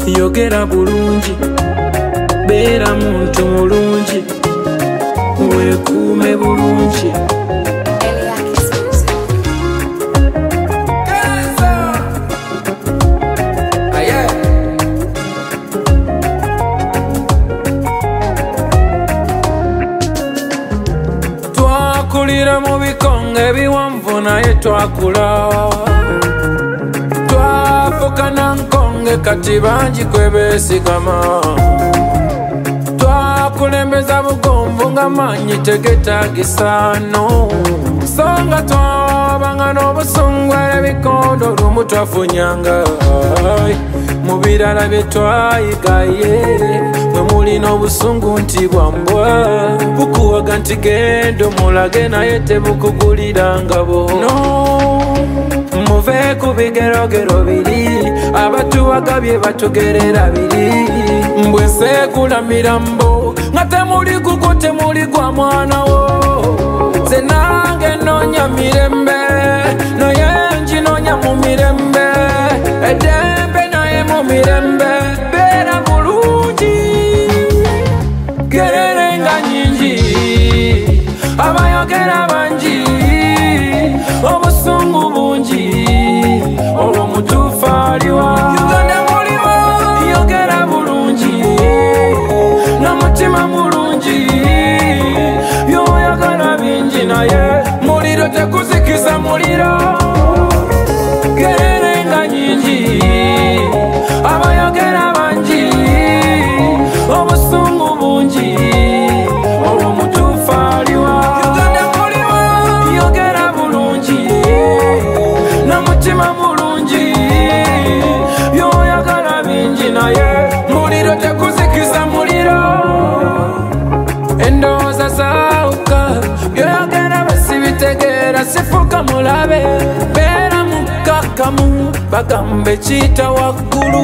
yogera bulungi, beera muntu mulungi, weekuume bulungi. Twakulira mu bikonge ebiwanvu naye twakula, twafuka na nkonge kati bangi kwe beesigama, twakulembeza bugomvu nga maanyi tegetaagisaano, so nga twabanga n'obusungu ebikondo olumu twafunyanga mu birala bye twayigaye, mwe mulina obusungu nti bwambwa bukuwaga nti genda omulage naye tebukugulira ngabo. No, muve ku bigerogero biri, abatuwagabye batugerera biri, mbwe nseekulamira mbo nga temuli gugo temuli gwa mwanawo, nze nange noonya mirembe naye nginoonya mu mirembe, eddembe naye mu mirembe, beera bulungi, gererenga nyingi, abayogera bangi, obusungu bungi, olwo mutuufu aliwa. Uganda mulimu yogera bulungi, n'omutima mulungi, byoyagala bingi naye muliro tekuzikiza muliro, gererenga nyingi, abayogera bangi, obusungu bungi, olwo mutuufu aliwa. Uganda mulimu yogera bulungi, n'omutima mulungi, byoyagala bingi naye muliro tekuzikiza muliro, endowooza zaawuka, byoyogera basibitegeera, sifuka mulabe, beera mukkakkamu, bagambe kiyita waggulu,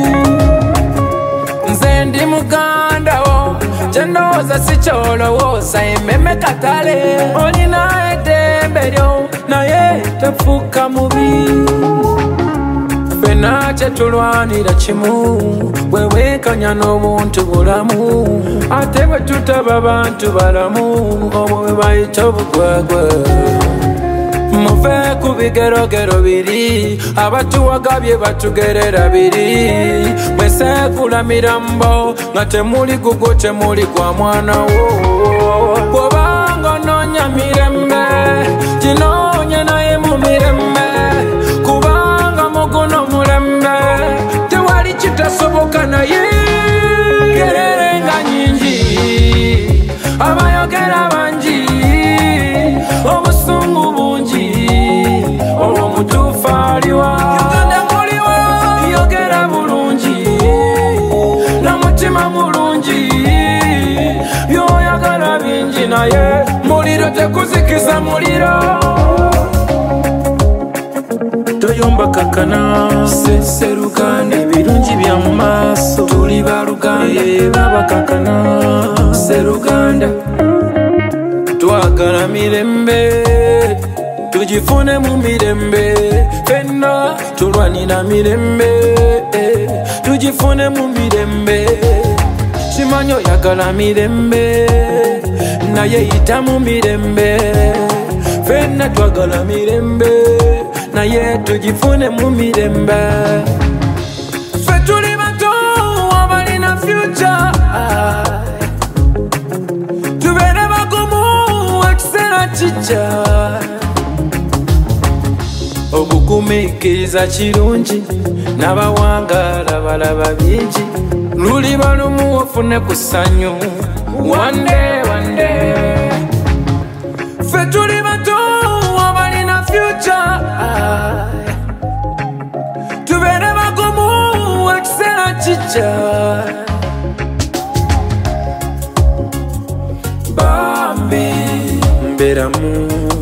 nze ndi muganda wo, kyendowooza si kyolowooza, emmeme katale, olina eddembe lyo naye tefuuka mubi, ffenna kye tulwanira kimu, bwe weekanya n'obuntu bulamu, ate bwe tutaba bantu balamu, obwo bwe bayita obugwagwa. Muve ku bigerogero biri, abatuwagabye batugerera biri, bwe nseekulamira mbo nga temuli gugo temuli gwa mwanawo, bw'obanga onoonya mirembe ginoonye naye mu mirembe, kubanga mu guno mulembe tewali kitasoboka naye, gererenga nyingi, abayogera bangi, obusungu bungi, olwo mutuufu aliwa. Uganda mulimu yogera bulungi, n'omutima mulungi, byoyagala bingi naye muliro tekuzikiza muliro, toyomba kakana, Sseruganda ebirungi bya mu maaso, tuli baluganda baba kakana, Sseruganda twagala mirembe, tugifune mu mirembe, ffenna tulwanira mirembe, tugifune mu mirembe, kimanyi oyagala mirembe naye yita mu mirembe, ffenna twagala mirembe naye tugifune mu mirembe, ffe tuli bato abalina future, tubeere bagumu ekiseera kijja, obugumiikiriza kirungi, n'abawangaala balaba bingi, luliba lumu ofune ku ssanyu, one day, ffe tuli bato abalina future, tubeere bagumu ekiseera kijja, bambi mbeeramu